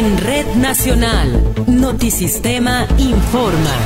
En Red Nacional, Notisistema informa.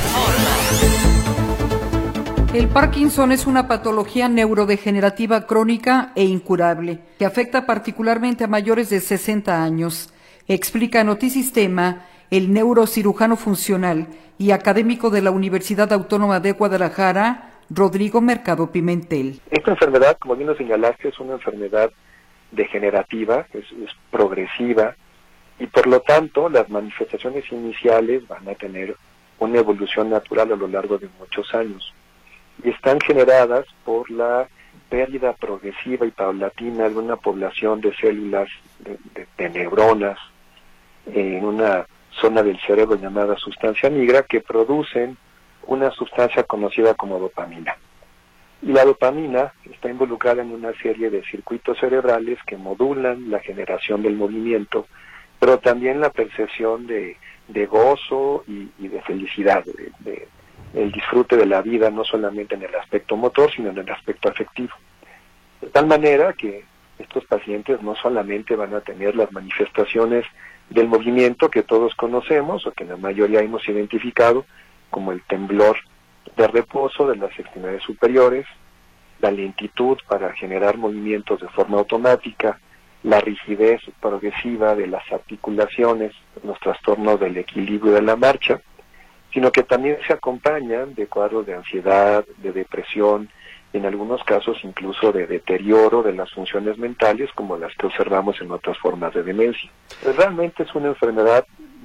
El Parkinson es una patología neurodegenerativa crónica e incurable que afecta particularmente a mayores de 60 años. Explica Notisistema el neurocirujano funcional y académico de la Universidad Autónoma de Guadalajara, Rodrigo Mercado Pimentel. Esta enfermedad, como bien lo señalaste, es una enfermedad degenerativa, es progresiva, y por lo tanto las manifestaciones iniciales van a tener una evolución natural a lo largo de muchos años. Y están generadas por la pérdida progresiva y paulatina de una población de células, de neuronas, en una zona del cerebro llamada sustancia nigra, que producen una sustancia conocida como dopamina. Y la dopamina está involucrada en una serie de circuitos cerebrales que modulan la generación del movimiento, pero también la percepción de gozo y de felicidad, el disfrute de la vida, no solamente en el aspecto motor, sino en el aspecto afectivo. De tal manera que estos pacientes no solamente van a tener las manifestaciones del movimiento que todos conocemos, o que la mayoría hemos identificado, como el temblor de reposo de las extremidades superiores, la lentitud para generar movimientos de forma automática, la rigidez progresiva de las articulaciones, los trastornos del equilibrio de la marcha, sino que también se acompañan de cuadros de ansiedad, de depresión, en algunos casos incluso de deterioro de las funciones mentales, como las que observamos en otras formas de demencia. Pues realmente es una enfermedad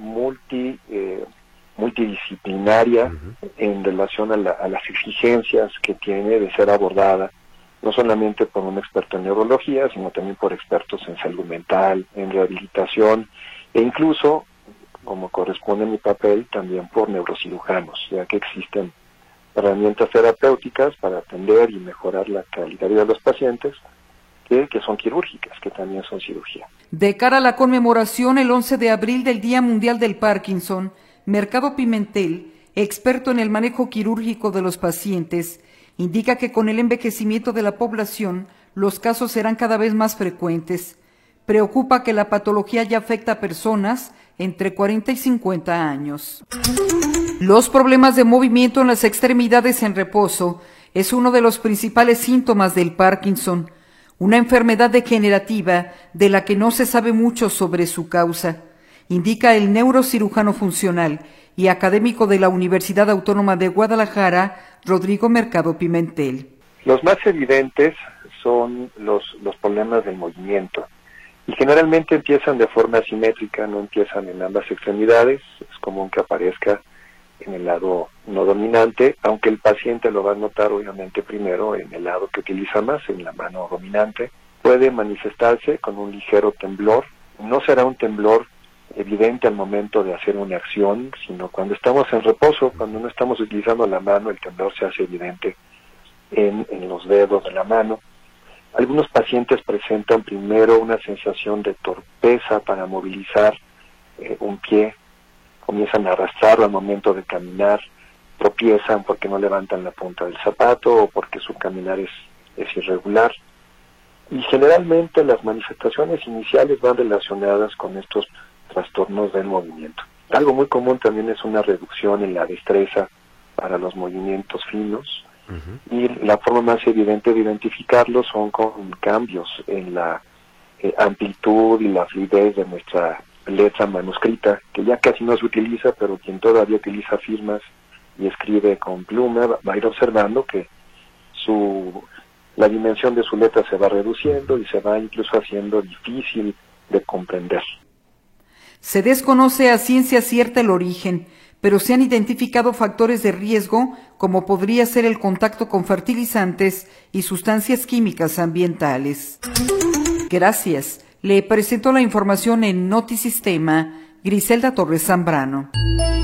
multidisciplinaria en relación a las exigencias que tiene de ser abordada, no solamente por un experto en neurología, sino también por expertos en salud mental, en rehabilitación, e incluso, como corresponde a mi papel, también por neurocirujanos, ya que existen herramientas terapéuticas para atender y mejorar la calidad de vida de los pacientes, que son quirúrgicas, que también son cirugía. De cara a la conmemoración el 11 de abril del Día Mundial del Parkinson, Mercado Pimentel, experto en el manejo quirúrgico de los pacientes, indica que con el envejecimiento de la población, los casos serán cada vez más frecuentes. Preocupa que la patología ya afecta a personas entre 40 y 50 años. Los problemas de movimiento en las extremidades en reposo es uno de los principales síntomas del Parkinson, una enfermedad degenerativa de la que no se sabe mucho sobre su causa, indica el neurocirujano funcional y académico de la Universidad Autónoma de Guadalajara, Rodrigo Mercado Pimentel. Los más evidentes son los problemas del movimiento, y generalmente empiezan de forma asimétrica, no empiezan en ambas extremidades. Es común que aparezca en el lado no dominante, aunque el paciente lo va a notar obviamente primero en el lado que utiliza más, en la mano dominante. Puede manifestarse con un ligero temblor. No será un temblor evidente al momento de hacer una acción, sino cuando estamos en reposo, cuando no estamos utilizando la mano, el temblor se hace evidente en los dedos de la mano. Algunos pacientes presentan primero una sensación de torpeza para movilizar un pie, comienzan a arrastrarlo al momento de caminar, tropiezan porque no levantan la punta del zapato o porque su caminar es irregular. Y generalmente las manifestaciones iniciales van relacionadas con estos trastornos del movimiento. Algo muy común también es una reducción en la destreza para los movimientos finos, y la forma más evidente de identificarlos son con cambios en la amplitud y la fluidez de nuestra letra manuscrita, que ya casi no se utiliza, pero quien todavía utiliza firmas y escribe con pluma va a ir observando que la dimensión de su letra se va reduciendo y se va incluso haciendo difícil de comprender. Se desconoce a ciencia cierta el origen, pero se han identificado factores de riesgo como podría ser el contacto con fertilizantes y sustancias químicas ambientales. Gracias. Le presento la información en Notisistema, Griselda Torres Zambrano.